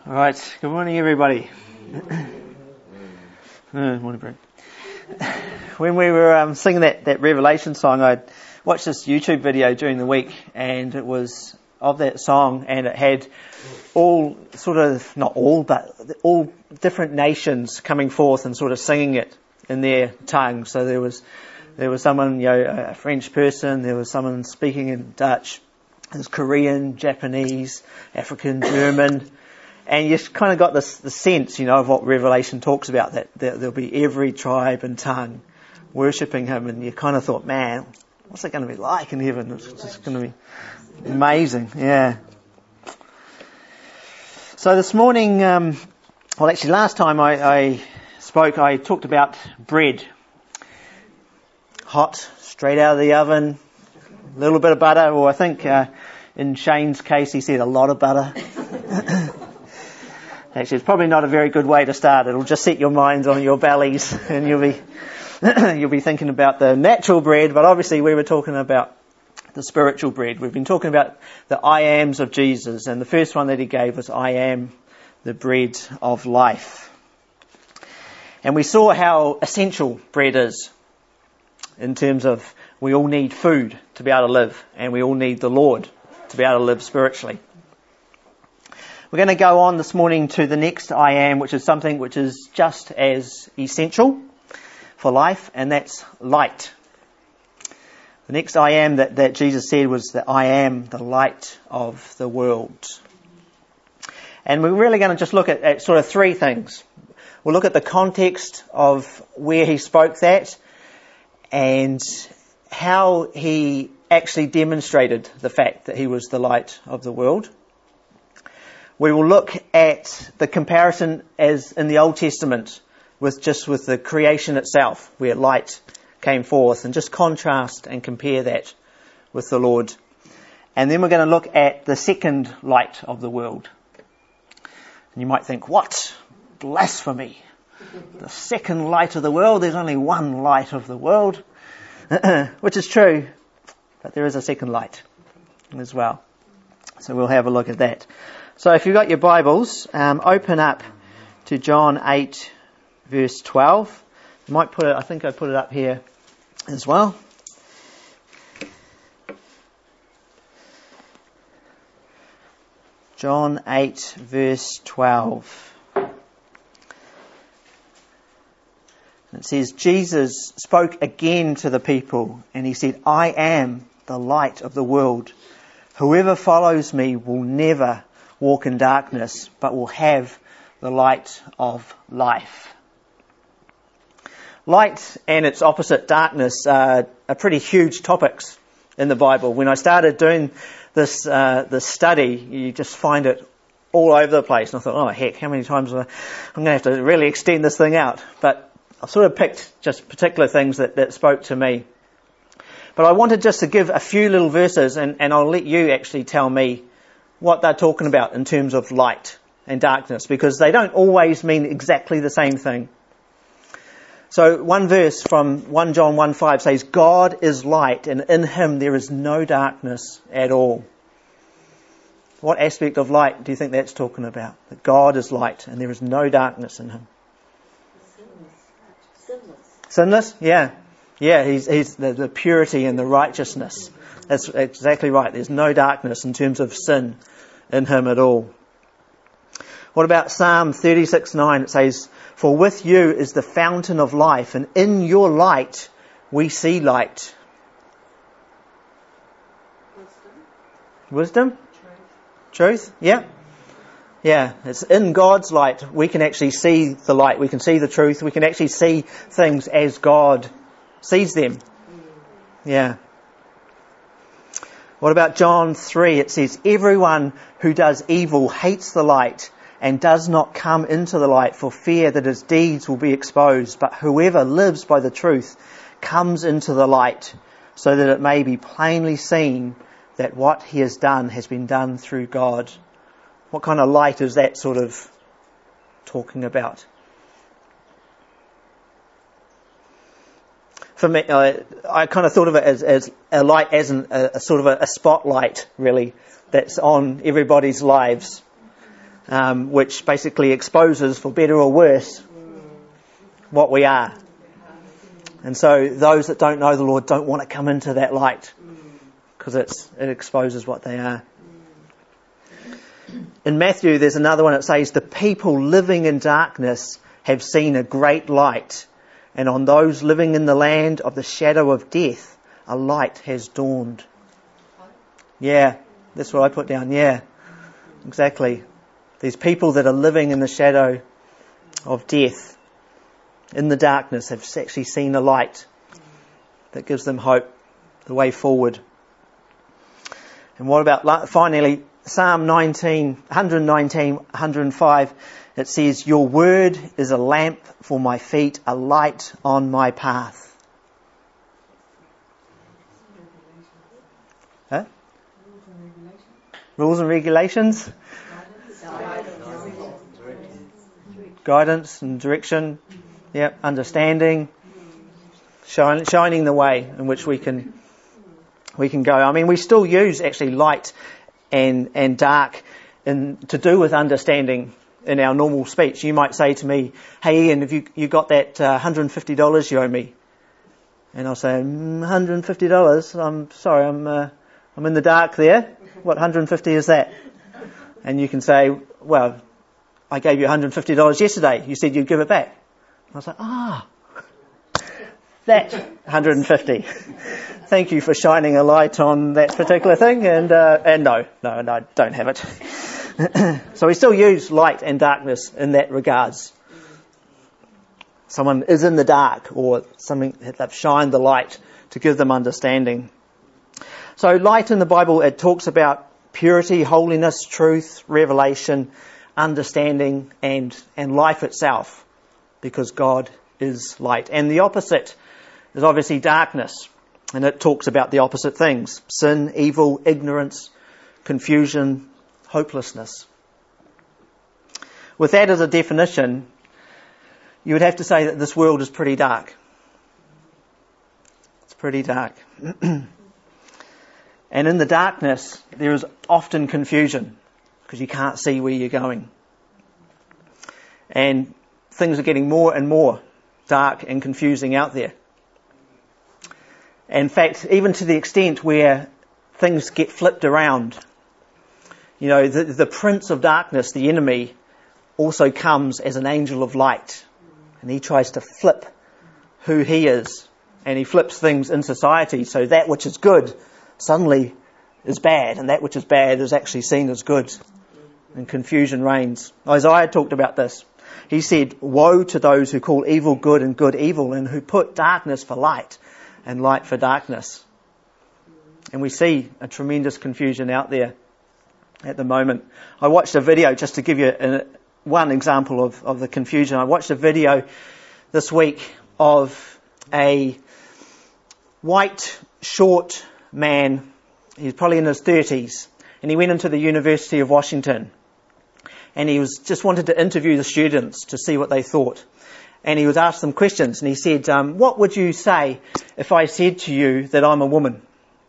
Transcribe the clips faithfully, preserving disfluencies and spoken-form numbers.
All right, good morning everybody. uh, morning, Brent. When we were um, singing that, that Revelation song, I watched this YouTube video during the week, and it was of that song, and it had all sort of, not all, but all different nations coming forth and sort of singing it in their tongue. So there was there was someone, you know, a French person, there was someone speaking in Dutch, there was Korean, Japanese, African, German. And you kind of got this the sense, you know, of what Revelation talks about, that, that there'll be every tribe and tongue worshipping him. And you kind of thought, man, what's it going to be like in heaven? It's just going to be amazing, yeah. So this morning, um, well, actually last time I, I spoke, I talked about bread. Hot, straight out of the oven, a little bit of butter, or I think uh, in Shane's case he said a lot of butter. Actually, it's probably not a very good way to start. It'll just set your minds on your bellies, and you'll be you'll be thinking about the natural bread. But obviously, we were talking about the spiritual bread. We've been talking about the I ams of Jesus, and the first one that he gave was, "I am the bread of life." And we saw how essential bread is in terms of we all need food to be able to live, and we all need the Lord to be able to live spiritually. We're going to go on this morning to the next I am, which is something which is just as essential for life, and that's light. The next I am that, that Jesus said was that I am the light of the world. And we're really going to just look at, at sort of three things. We'll look at the context of where he spoke that, and how he actually demonstrated the fact that he was the light of the world. We will look at the comparison as in the Old Testament with just with the creation itself, where light came forth, and just contrast and compare that with the Lord. And then we're going to look at the second light of the world. And you might think, what? Blasphemy. The second light of the world? There's only one light of the world. Which is true, but there is a second light as well. So we'll have a look at that. So if you've got your Bibles, um, open up to John eight, verse twelve. You might put it, I think I put it up here as well. John eight, verse twelve. It says, Jesus spoke again to the people, and he said, I am the light of the world. Whoever follows me will never walk in darkness, but will have the light of life. Light and its opposite, darkness, uh, are pretty huge topics in the Bible. When I started doing this uh, this study, you just find it all over the place. And I thought, oh heck, how many times am I, I'm going to have to really extend this thing out. But I've sort of picked just particular things that, that spoke to me. But I wanted just to give a few little verses, and, and I'll let you actually tell me what they're talking about in terms of light and darkness, because they don't always mean exactly the same thing. So one verse from First John one five says, God is light, and in him there is no darkness at all. What aspect of light do you think that's talking about? That God is light and there is no darkness in him. Sinless. Sinless? Yeah. Yeah, he's, he's the, the purity and the righteousness. That's exactly right. There's no darkness in terms of sin in him at all. What about Psalm thirty-six nine? It says, for with you is the fountain of life, and in your light we see light. Wisdom? Wisdom? Truth. Truth? Yeah. Yeah, it's in God's light we can actually see the light. We can see the truth. We can actually see things as God sees them. Yeah. What about John three? It says, everyone who does evil hates the light and does not come into the light for fear that his deeds will be exposed. But whoever lives by the truth comes into the light, so that it may be plainly seen that what he has done has been done through God. What kind of light is that sort of talking about? For me, uh, I kind of thought of it as, as a light, as an, a, a sort of a, a spotlight, really, that's on everybody's lives. um, which basically exposes, for better or worse, what we are. And so those that don't know the Lord don't want to come into that light because it's it exposes what they are. In Matthew, there's another one that says, the people living in darkness have seen a great light, and on those living in the land of the shadow of death, a light has dawned. Yeah, that's what I put down. Yeah, exactly. These people that are living in the shadow of death, in the darkness, have actually seen a light that gives them hope, the way forward. And what about, finally, Psalm nineteen, one nineteen, one oh five, it says, your word is a lamp for my feet, a light on my path. Huh? Rules and regulations? Guidance and direction. Yep, understanding. Shine, shining the way in which we can we can go. I mean, we still use actually light and and dark in, to do with understanding in our normal speech. You might say to me, hey Ian, have you, you got that uh, one hundred fifty dollars you owe me? And I'll say, mm, one hundred fifty dollars? I'm sorry, I'm uh, I'm in the dark there. What one hundred fifty is that? And you can say, well, I gave you one hundred fifty dollars yesterday. You said you'd give it back. I was like, ah, that one hundred fifty. Thank you for shining a light on that particular thing. And uh, and no, no, no, I don't have it. So we still use light and darkness in that regards. Someone is in the dark, or something they've shined the light to give them understanding. So light in the Bible, it talks about purity, holiness, truth, revelation, understanding, and and life itself, because God is light. And the opposite is obviously darkness. And it talks about the opposite things: sin, evil, ignorance, confusion, hopelessness. With that as a definition, you would have to say that this world is pretty dark. It's pretty dark. And in the darkness, there is often confusion, because you can't see where you're going. And things are getting more and more dark and confusing out there. In fact, even to the extent where things get flipped around. You know, the, the prince of darkness, the enemy, also comes as an angel of light. And he tries to flip who he is. And he flips things in society, so that which is good suddenly is bad, and that which is bad is actually seen as good. And confusion reigns. Isaiah talked about this. He said, woe to those who call evil good and good evil, and who put darkness for light and light for darkness. And we see a tremendous confusion out there at the moment. I watched a video, just to give you a, one example of, of the confusion. I watched a video this week of a white, short man. He's probably in his thirties, and he went into the University of Washington, and he was just wanted to interview the students to see what they thought. And he was asked them questions, and he said, um, what would you say if I said to you that I'm a woman?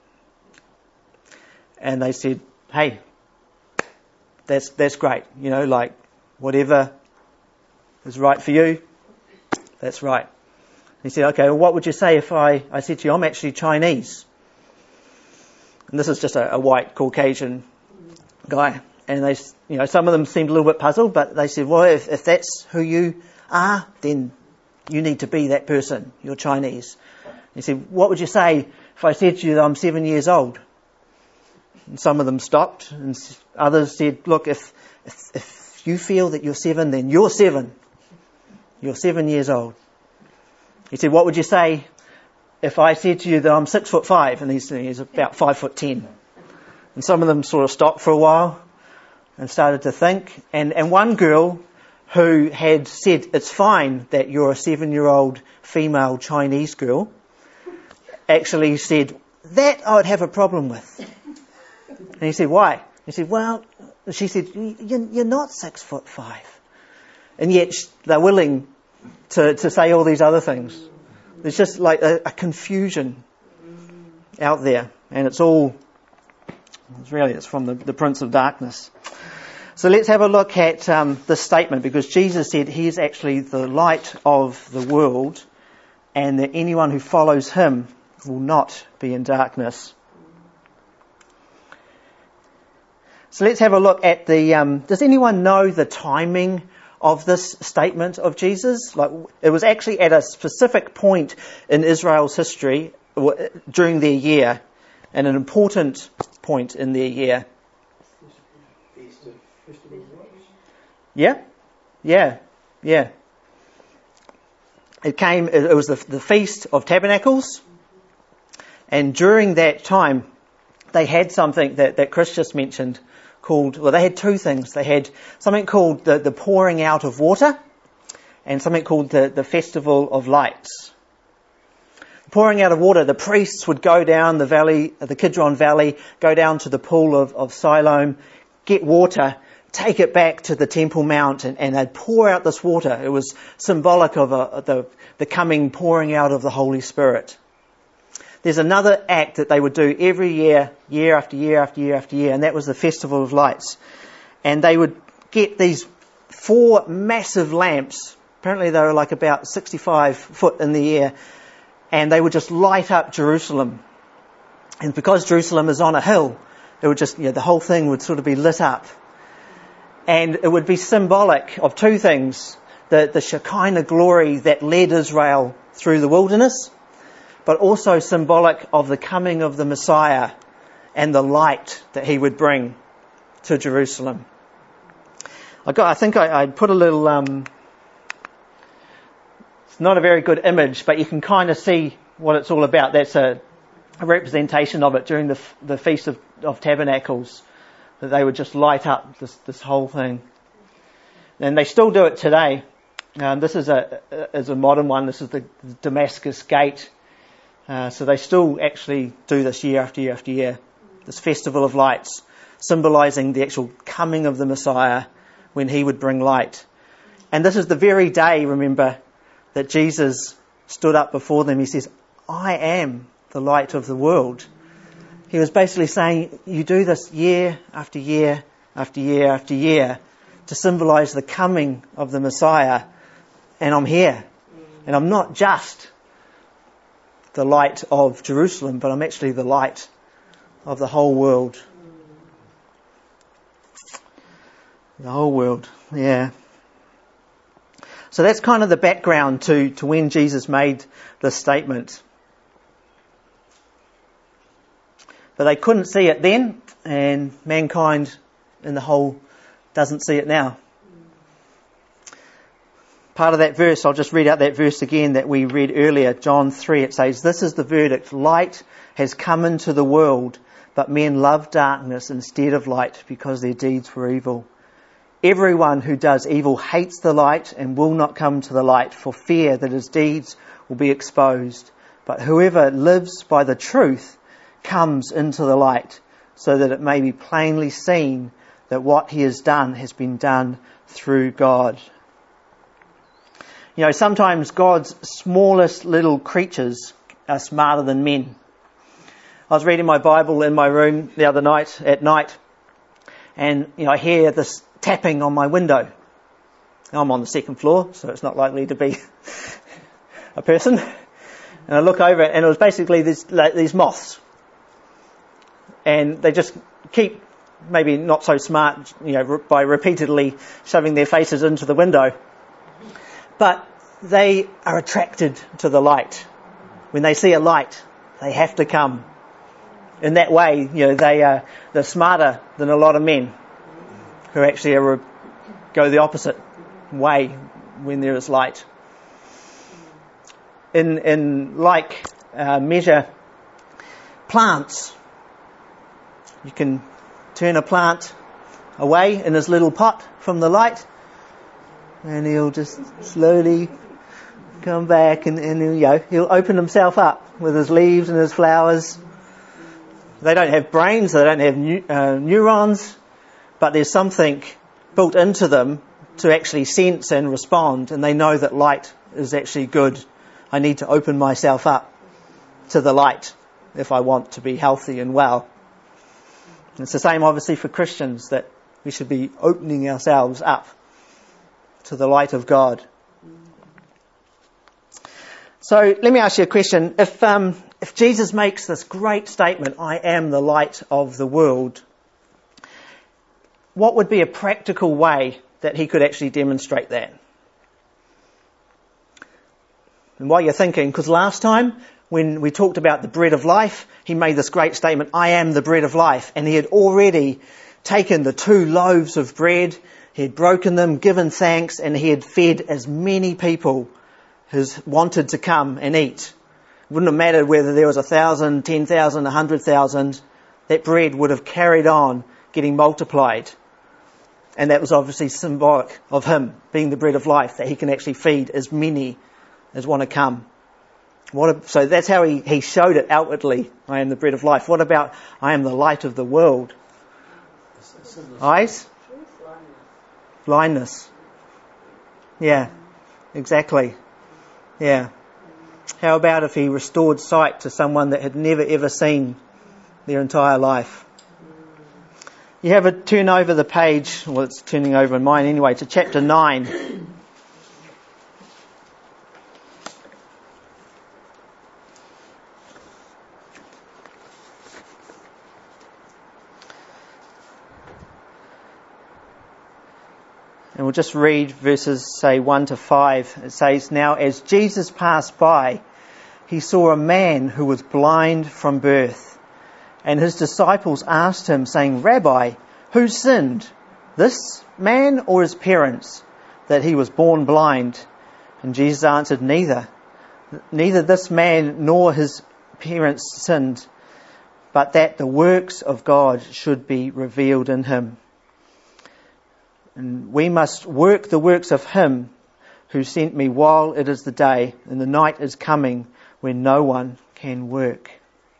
And they said, hey, that's that's great. You know, like, whatever is right for you, that's right. He said, okay, well, what would you say if I, I said to you, I'm actually Chinese? And this is just a, a white Caucasian guy. And they, you know, some of them seemed a little bit puzzled, but they said, well, if, if that's who you are, then you need to be that person. You're Chinese. He said, what would you say if I said to you that I'm seven years old? And some of them stopped, and others said, look, if, if, if you feel that you're seven, then you're seven. You're seven years old. He said, what would you say if I said to you that I'm six foot five? And he's, he's about five foot ten. And some of them sort of stopped for a while and started to think. And, and one girl who had said, it's fine that you're a seven-year-old female Chinese girl, actually said, that I would have a problem with. And he said, why? He said, well, she said, you're not six foot five. And yet they're willing to, to say all these other things. There's just like a, a confusion out there. And it's all, it's really, it's from the, the Prince of Darkness. So let's have a look at um, this statement, because Jesus said he is actually the light of the world, and that anyone who follows him will not be in darkness. So let's have a look at the, um, does anyone know the timing of this statement of Jesus? Like, it was actually at a specific point in Israel's history during their year, and an important point in their year. Yeah, yeah, yeah. It came, it was the, the Feast of Tabernacles, and during that time they had something that, that Chris just mentioned called, well, they had two things. They had something called the, the pouring out of water, and something called the, the Festival of Lights. The pouring out of water, the priests would go down the valley, the Kidron Valley, go down to the pool of, of Siloam, get water, take it back to the Temple Mount, and, and they'd pour out this water. It was symbolic of a, the, the coming pouring out of the Holy Spirit. There's another act that they would do every year, year after year after year after year, and that was the Festival of Lights. And they would get these four massive lamps. Apparently they were like about sixty-five foot in the air, and they would just light up Jerusalem. And because Jerusalem is on a hill, it would just, you know, the whole thing would sort of be lit up. And it would be symbolic of two things: the, the Shekinah glory that led Israel through the wilderness, but also symbolic of the coming of the Messiah and the light that he would bring to Jerusalem. I got, I think I, I put a little, um, it's not a very good image, but you can kind of see what it's all about. That's a, a representation of it during the, the Feast of, of Tabernacles, that they would just light up this, this whole thing. And they still do it today. Um, this is a, is a modern one. This is the Damascus Gate. Uh, so they still actually do this year after year after year. This Festival of Lights, symbolising the actual coming of the Messiah when he would bring light. And this is the very day, remember, that Jesus stood up before them. He says, I am the light of the world. He was basically saying, you do this year after year after year after year to symbolise the coming of the Messiah, and I'm here. And I'm not just the light of Jerusalem, but I'm actually the light of the whole world. The whole world, yeah. So that's kind of the background to, to when Jesus made this statement. But they couldn't see it then, and mankind in the whole doesn't see it now. Part of that verse, I'll just read out that verse again that we read earlier, John three. It says, this is the verdict. Light has come into the world, but men love darkness instead of light because their deeds were evil. Everyone who does evil hates the light and will not come to the light for fear that his deeds will be exposed. But whoever lives by the truth comes into the light, so that it may be plainly seen that what he has done has been done through God. You know, sometimes God's smallest little creatures are smarter than men. I was reading my Bible in my room the other night, at night, and, you know, I hear this tapping on my window. I'm on the second floor, so it's not likely to be a person. And I look over it, and it was basically this, like, these moths. And they just keep, maybe not so smart, you know, by repeatedly shoving their faces into the window. But they are attracted to the light. When they see a light, they have to come. In that way, you know, they are, they're smarter than a lot of men who actually are, go the opposite way when there is light. In, in like uh, measure, plants, you can turn a plant away in his little pot from the light, and he'll just slowly come back, and, and he'll, you know, he'll open himself up with his leaves and his flowers. They don't have brains, they don't have new, uh, neurons, but there's something built into them to actually sense and respond, and they know that light is actually good. I need to open myself up to the light if I want to be healthy and well. It's the same obviously for Christians, that We should be opening ourselves up to the light of God. So let me ask you a question. If um, if Jesus makes this great statement, I am the light of the world, what would be a practical way that he could actually demonstrate that? And while you're thinking, because last time when we talked about the bread of life, he made this great statement, I am the bread of life. And he had already taken the two loaves of bread, he had broken them, given thanks, and he had fed as many people as wanted to come and eat. It wouldn't have mattered whether there was a thousand, ten thousand, a hundred thousand. That bread would have carried on getting multiplied. And that was obviously symbolic of him being the bread of life, that he can actually feed as many as want to come. What a, so that's how he, he showed it outwardly. I am the bread of life. What about I am the light of the world? Eyes? Blindness. Yeah, exactly. Yeah. How about if he restored sight to someone that had never ever seen their entire life? You have a turn over the page, well it's turning over in mine anyway, to chapter nine. And we'll just read verses, say, one to five. It says, Now as Jesus passed by, he saw a man who was blind from birth. And his disciples asked him, saying, Rabbi, who sinned, this man or his parents, that he was born blind? And Jesus answered, Neither. Neither this man nor his parents sinned, but that the works of God should be revealed in him. And we must work the works of him who sent me while it is the day, and the night is coming when no one can work.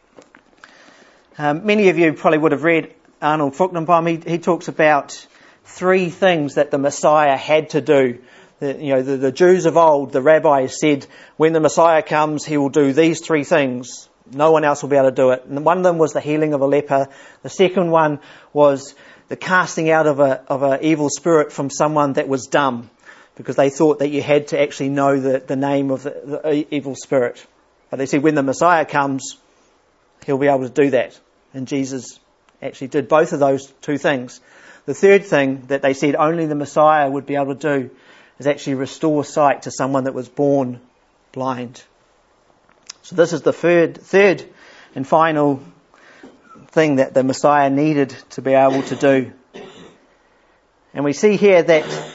Um, many of you probably would have read Arnold Fruchtenbaum. He, he talks about three things that the Messiah had to do. The, you know, the, the Jews of old, the rabbis said, when the Messiah comes, he will do these three things. No one else will be able to do it. And one of them was the healing of a leper. The second one was the casting out of a of an evil spirit from someone that was dumb, because they thought that you had to actually know the, the name of the, the evil spirit. But they said when the Messiah comes, he'll be able to do that. And Jesus actually did both of those two things. The third thing that they said only the Messiah would be able to do is actually restore sight to someone that was born blind. So this is the third, third and final thing that the Messiah needed to be able to do. And we see here that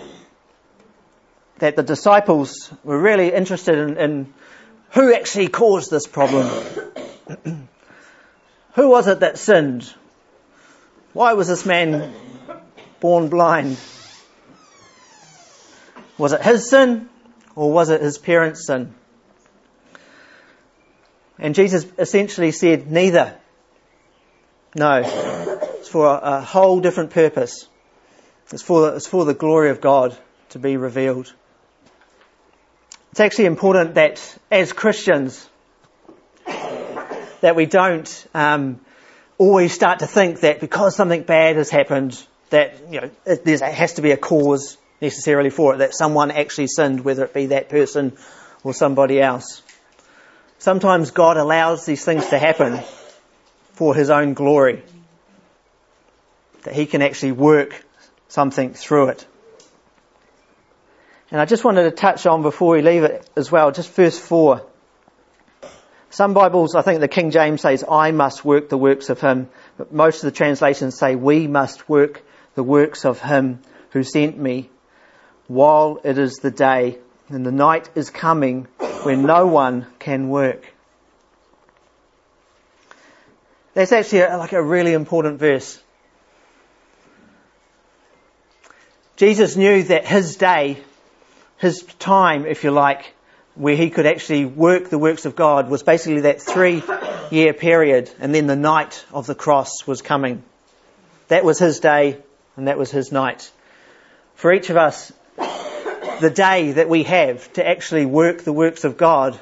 that the disciples were really interested in, in who actually caused this problem. Who was it that sinned? Why was this man born blind? Was it his sin or was it his parents' sin? And Jesus essentially said neither. No, it's for a, a whole different purpose. It's for, it's for the glory of God to be revealed. It's actually important that as Christians, that we don't um, always start to think that because something bad has happened, that you know it, there has to be a cause necessarily for it, that someone actually sinned, whether it be that person or somebody else. Sometimes God allows these things to happen for his own glory, that he can actually work something through it. And I just wanted to touch on, before we leave it as well, just verse four. Some Bibles, I think the King James says, I must work the works of him. But most of the translations say, we must work the works of him who sent me while it is the day, and the night is coming when no one can work. That's actually a, like a really important verse. Jesus knew that his day, his time, if you like, where he could actually work the works of God was basically that three-year period, and then the night of the cross was coming. That was his day, and that was his night. For each of us, the day that we have to actually work the works of God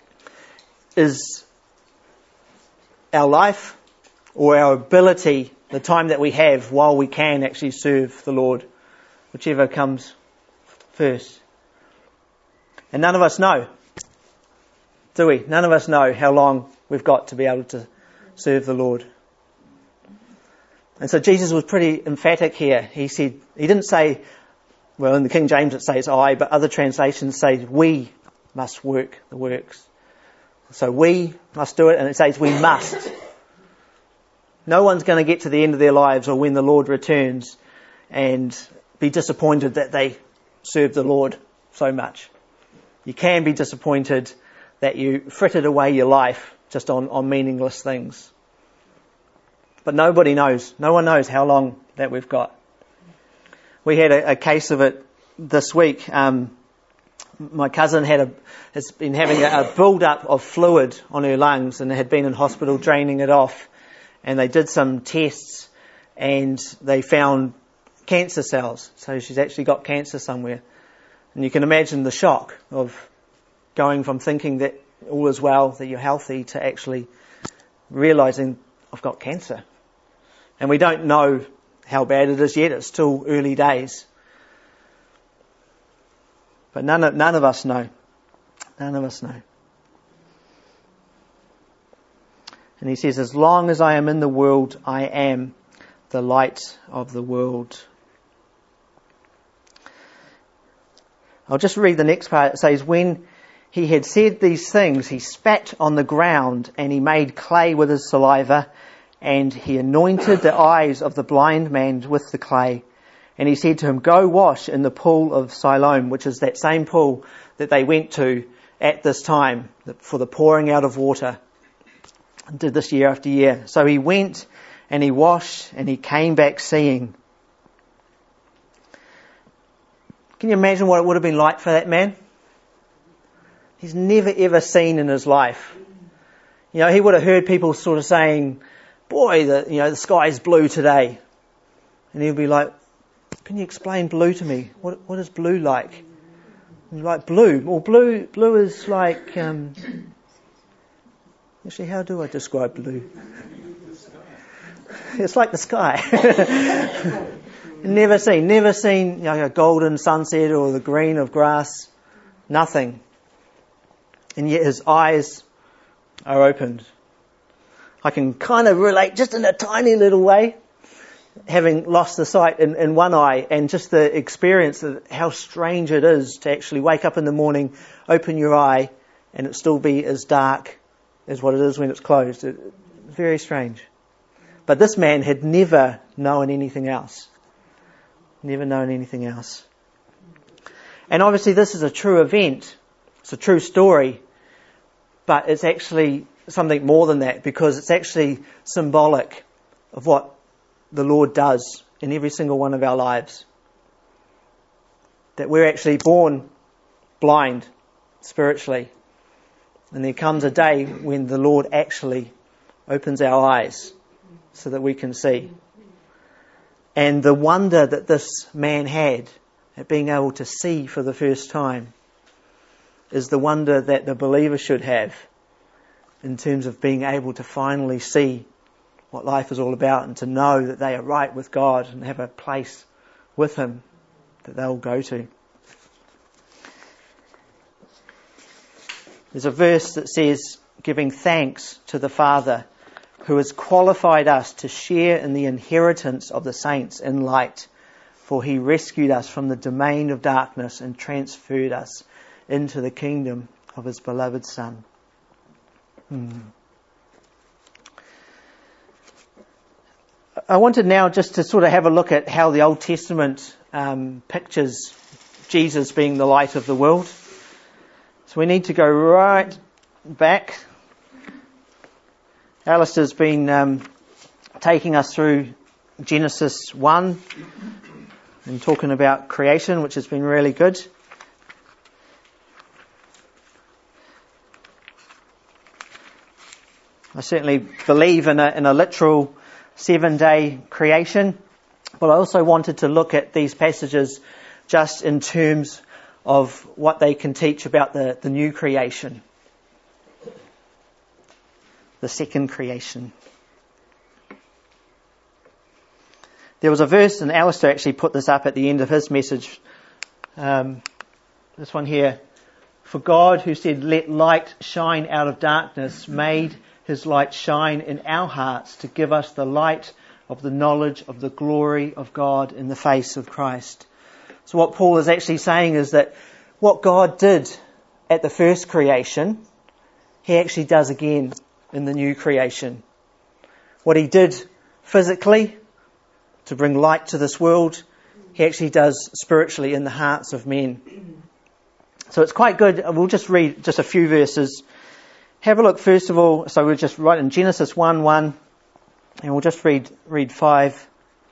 is our life or our ability the time that we have while we can actually serve the Lord, whichever comes first. And none of us know, do we? None of us know how long we've got to be able to serve the Lord. And so Jesus was pretty emphatic here. He said, he didn't say, well, in the King James it says I, but other translations say we must work the works. So we must do it, and it says we must. No one's going to get to the end of their lives or when the Lord returns and be disappointed that they served the Lord so much. You can be disappointed that you frittered away your life just on, on meaningless things. But nobody knows. No one knows how long that we've got. We had a, a case of it this week. Um, my cousin had a, has been having a, a build-up of fluid on her lungs and had been in hospital draining it off. And they did some tests and they found cancer cells. So she's actually got cancer somewhere. And you can imagine the shock of going from thinking that all is well, that you're healthy, to actually realising I've got cancer. And we don't know how bad it is yet. It's still early days. But none of, none of us know. None of us know. And he says, as long as I am in the world, I am the light of the world. I'll just read the next part. It says, when he had said these things, he spat on the ground and he made clay with his saliva and he anointed the eyes of the blind man with the clay. And he said to him, go wash in the pool of Siloam, which is that same pool that they went to at this time for the pouring out of water. And did this year after year. So he went and he washed and he came back seeing. Can you imagine what it would have been like for that man? He's never ever seen in his life. You know, he would have heard people sort of saying, boy, the, you know, the sky's blue today. And he'd be like, can you explain blue to me? What, what is blue like? And you're like, blue? Well, blue, blue is like, um, actually, how do I describe blue? It's like the sky. Never seen, never seen, you know, a golden sunset or the green of grass. Nothing. And yet his eyes are opened. I can kind of relate just in a tiny little way, having lost the sight in, in one eye, and just the experience of how strange it is to actually wake up in the morning, open your eye, and it still be as dark as what it is when it's closed. It, very strange. But this man had never known anything else. Never known anything else. And obviously this is a true event. It's a true story. But it's actually something more than that, because it's actually symbolic of what the Lord does in every single one of our lives. That we're actually born blind spiritually. And there comes a day when the Lord actually opens our eyes so that we can see. And the wonder that this man had at being able to see for the first time is the wonder that the believer should have in terms of being able to finally see what life is all about and to know that they are right with God and have a place with Him that they'll go to. There's a verse that says, giving thanks to the Father who has qualified us to share in the inheritance of the saints in light, for He rescued us from the domain of darkness and transferred us into the kingdom of His beloved Son. Hmm. I wanted now just to sort of have a look at how the Old Testament um, pictures Jesus being the light of the world. So we need to go right back. Alistair's been um, taking us through Genesis one and talking about creation, which has been really good. I certainly believe in a, in a literal seven-day creation, but I also wanted to look at these passages just in terms of what they can teach about the, the new creation, the second creation. There was a verse, and Alistair actually put this up at the end of his message. Um, this one here. For God, who said, "Let light shine out of darkness," made his light shine in our hearts to give us the light of the knowledge of the glory of God in the face of Christ. So what Paul is actually saying is that what God did at the first creation, he actually does again in the new creation. What he did physically to bring light to this world, he actually does spiritually in the hearts of men. So it's quite good. We'll just read just a few verses. Have a look first of all. So we'll just write in Genesis one one, and we'll just read read five.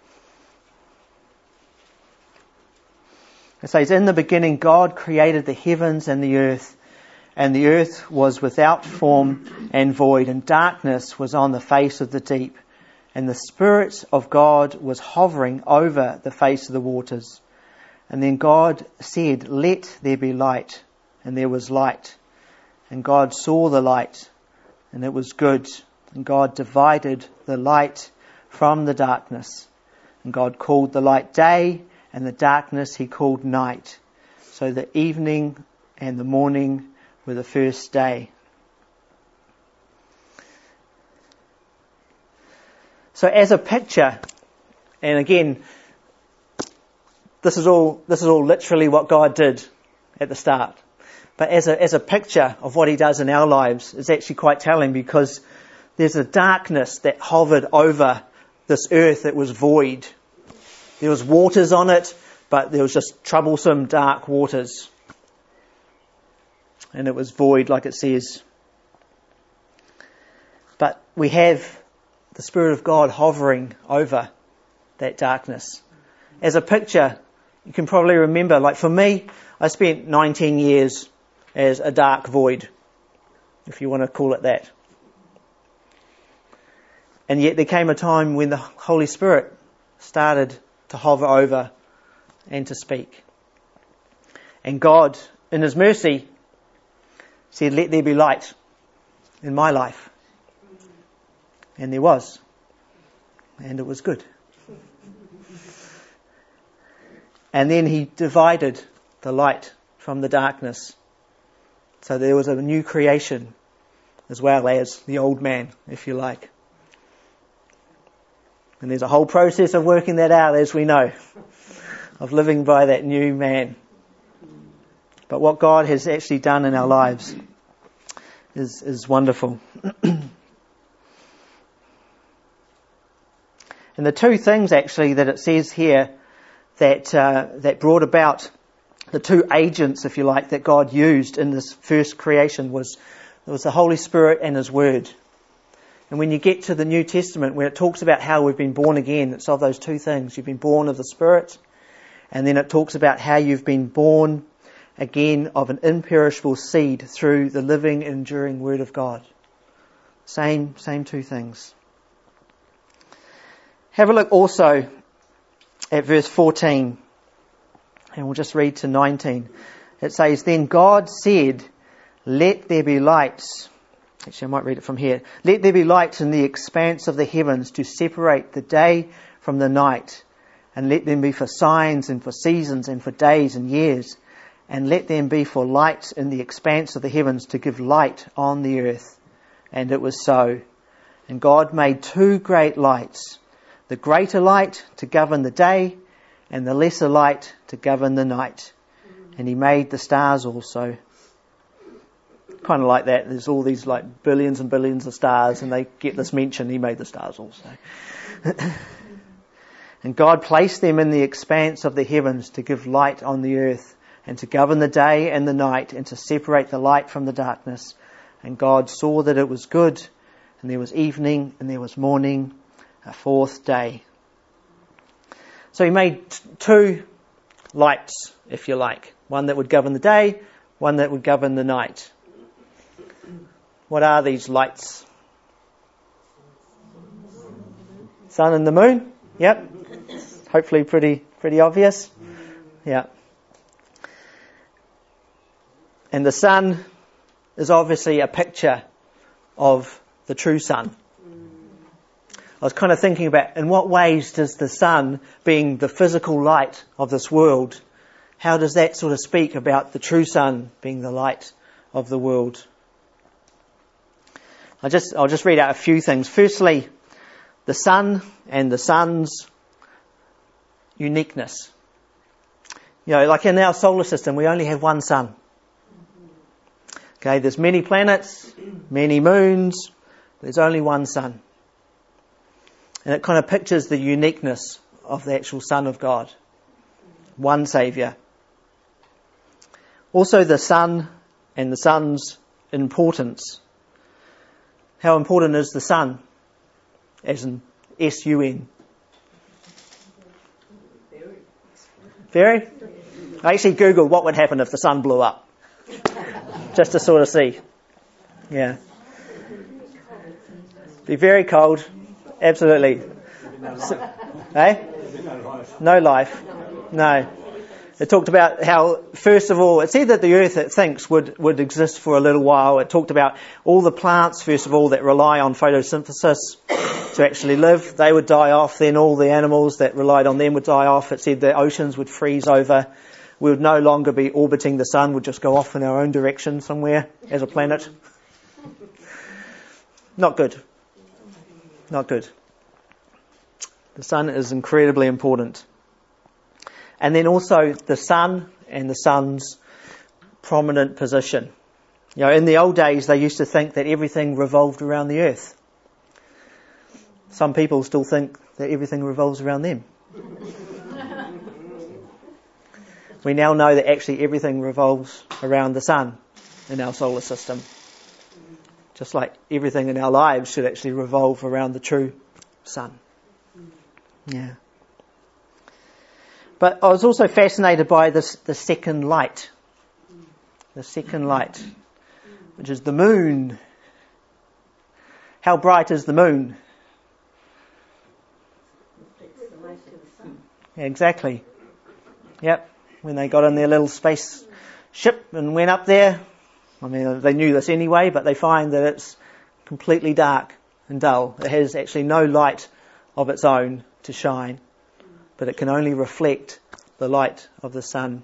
It says, "In the beginning God created the heavens and the earth, and the earth was without form and void, and darkness was on the face of the deep, and the Spirit of God was hovering over the face of the waters. And then God said, 'Let there be light,' and there was light. And God saw the light, and it was good. And God divided the light from the darkness. And God called the light day, and the darkness he called night. So the evening and the morning were the first day." So as a picture, and again, this is all this is all literally what God did at the start. But as a as a picture of what he does in our lives, it's actually quite telling, because there's a darkness that hovered over this earth that was void. There was waters on it, but there was just troublesome dark waters. And it was void, like it says. But we have the Spirit of God hovering over that darkness. As a picture, you can probably remember, like for me, I spent nineteen years as a dark void, if you want to call it that. And yet there came a time when the Holy Spirit started to hover over and to speak. And God, in his mercy, said, "Let there be light in my life." And there was. And it was good. And then he divided the light from the darkness. So there was a new creation, as well as the old man, if you like. And there's a whole process of working that out, as we know, of living by that new man. But what God has actually done in our lives is, is wonderful. And the two things actually that it says here that uh, that brought about the two agents, if you like, that God used in this first creation was there was the Holy Spirit and his Word. And when you get to the New Testament, where it talks about how we've been born again, it's of those two things. You've been born of the Spirit, and then it talks about how you've been born again of an imperishable seed through the living, enduring Word of God. Same, same two things. Have a look also at verse fourteen, and we'll just read to nineteen. It says, "Then God said, 'Let there be lights.'" Actually, I might read it from here. "Let there be lights in the expanse of the heavens to separate the day from the night, and let them be for signs and for seasons and for days and years, and let them be for lights in the expanse of the heavens to give light on the earth.' And it was so. And God made two great lights, the greater light to govern the day, and the lesser light to govern the night. And he made the stars also." Kind of like that. There's all these like billions and billions of stars, and they get this mention, he made the stars also. "And God placed them in the expanse of the heavens to give light on the earth, and to govern the day and the night, and to separate the light from the darkness. And God saw that it was good, and there was evening, and there was morning, a fourth day." So he made t- two lights, if you like. One that would govern the day, one that would govern the night. What are these lights? Sun and the moon? Yep. Hopefully pretty pretty obvious. Yeah. And the sun is obviously a picture of the true sun. I was kind of thinking about in what ways does the sun, being the physical light of this world, how does that sort of speak about the true sun being the light of the world? I just, I'll just read out a few things. Firstly, the sun and the sun's uniqueness. You know, like in our solar system, we only have one sun. Okay, there's many planets, many moons, there's only one sun. And it kind of pictures the uniqueness of the actual Son of God. One Saviour. Also the sun and the sun's importance. How important is the sun? As in S U N. Very? I actually googled what would happen if the sun blew up. Just to sort of see. Yeah. Be very cold. Absolutely. So, eh? No life. No. It talked about how, first of all, it said that the earth, it thinks, would, would exist for a little while. It talked about all the plants, first of all, that rely on photosynthesis to actually live. They would die off. Then all the animals that relied on them would die off. It said the oceans would freeze over. We would no longer be orbiting the sun. We'd just go off in our own direction somewhere as a planet. Not good. Not good. The sun is incredibly important. And then also the sun and the sun's prominent position. You know, in the old days, they used to think that everything revolved around the earth. Some people still think that everything revolves around them. We now know that actually everything revolves around the sun in our solar system. Just like everything in our lives should actually revolve around the true sun. Yeah. But I was also fascinated by this, the second light. The second light, which is the moon. How bright is the moon? Yeah, exactly. Yep. When they got in their little space ship and went up there, I mean, they knew this anyway, but they find that it's completely dark and dull. It has actually no light of its own to shine, but it can only reflect the light of the sun.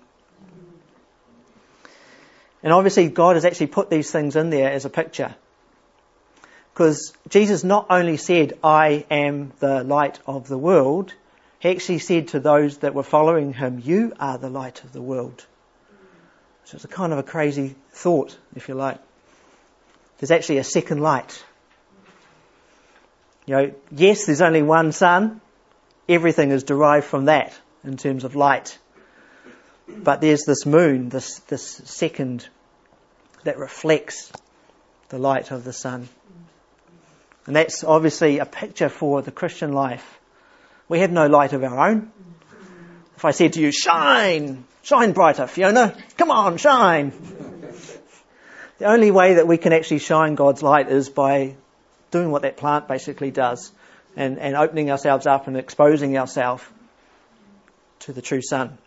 And obviously God has actually put these things in there as a picture. Because Jesus not only said, I am the light of the world, he actually said to those that were following him, you are the light of the world. So it's a kind of a crazy thought, if you like. There's actually a second light. You know, yes, there's only one sun. Everything is derived from that in terms of light. But there's this moon, this, this second, that reflects the light of the sun. And that's obviously a picture for the Christian life. We have no light of our own. If I said to you, shine, shine brighter, Fiona, come on, shine. The only way that we can actually shine God's light is by doing what that plant basically does and, and opening ourselves up and exposing ourselves to the true sun.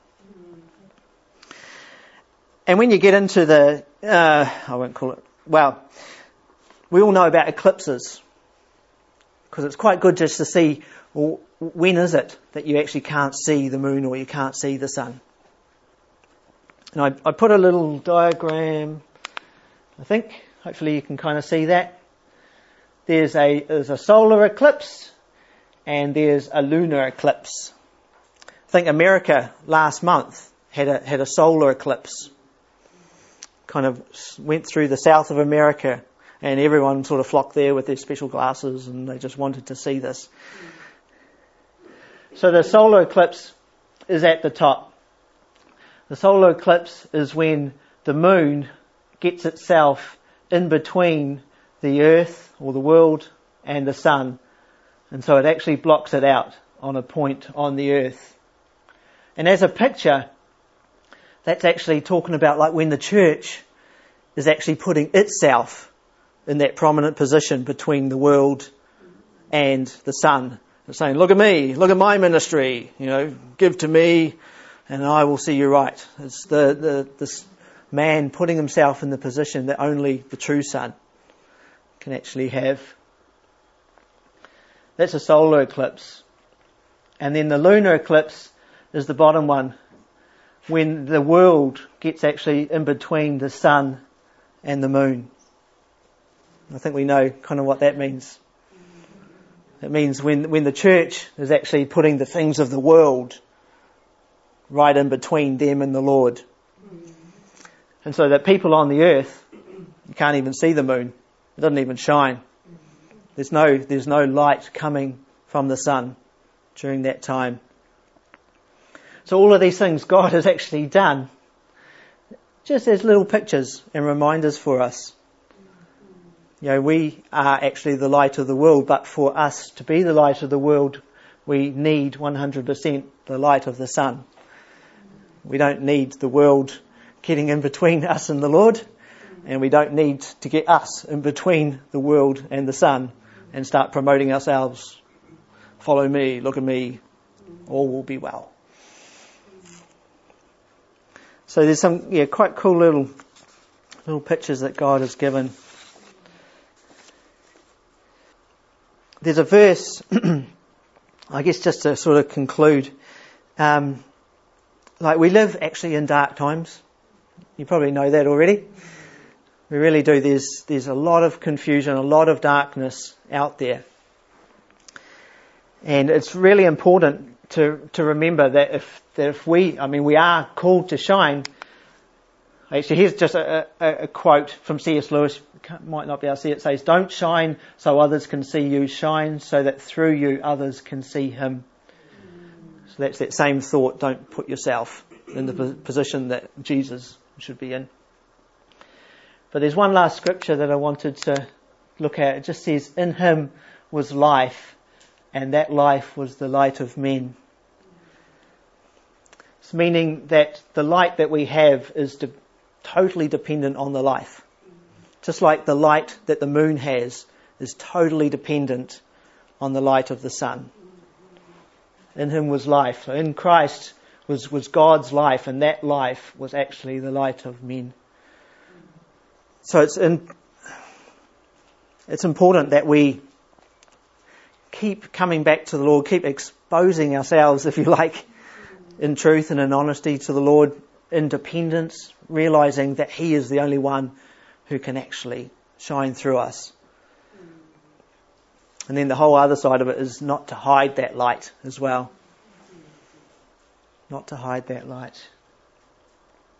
And when you get into the, uh, I won't call it, well, we all know about eclipses because it's quite good just to see, well, when is it that you actually can't see the moon or you can't see the sun? And I, I put a little diagram, I think. Hopefully you can kind of see that. There's a, there's a solar eclipse and there's a lunar eclipse. I think America last month had a, had a solar eclipse. Kind of went through the south of America and everyone sort of flocked there with their special glasses and they just wanted to see this. So the solar eclipse is at the top. The solar eclipse is when the moon gets itself in between the earth or the world and the sun. And so it actually blocks it out on a point on the earth. And as a picture, that's actually talking about like when the church is actually putting itself in that prominent position between the world and the sun. It's saying, look at me, look at my ministry, you know, give to me and I will see you right. It's the, the this man putting himself in the position that only the true Son can actually have. That's a solar eclipse. And then the lunar eclipse is the bottom one, when the world gets actually in between the sun and the moon. I think we know kind of what that means. It means when, when the church is actually putting the things of the world right in between them and the Lord. And so that people on the earth, you can't even see the moon. It doesn't even shine. There's no, there's no light coming from the sun during that time. So all of these things God has actually done just as little pictures and reminders for us. You know, we are actually the light of the world, but for us to be the light of the world, we need one hundred percent the light of the sun. We don't need the world getting in between us and the Lord, and we don't need to get us in between the world and the sun and start promoting ourselves. Follow me, look at me, all will be well. So there's some yeah quite cool little little pictures that God has given. There's a verse, I guess just to sort of conclude, um, like we live actually in dark times. You probably know that already. We really do. There's there's a lot of confusion, a lot of darkness out there. And it's really important to to remember that if that if we, I mean, we are called to shine. Actually, here's just a, a, a quote from C S Lewis. Might not be able to see it. It says, "Don't shine so others can see you. Shine so that through you others can see Him." So that's that same thought. Don't put yourself in the position that Jesus should be in. But there's one last scripture that I wanted to look at. It just says, "In Him was life, and that life was the light of men." It's meaning that the light that we have is de- totally dependent on the life. Just like the light that the moon has is totally dependent on the light of the sun. In Him was life. In Christ was, was God's life, and that life was actually the light of men. So it's in, it's important that we keep coming back to the Lord, keep exposing ourselves, if you like, in truth and in honesty to the Lord, in dependence, realising that He is the only one who can actually shine through us. And then the whole other side of it is not to hide that light as well. Not to hide that light.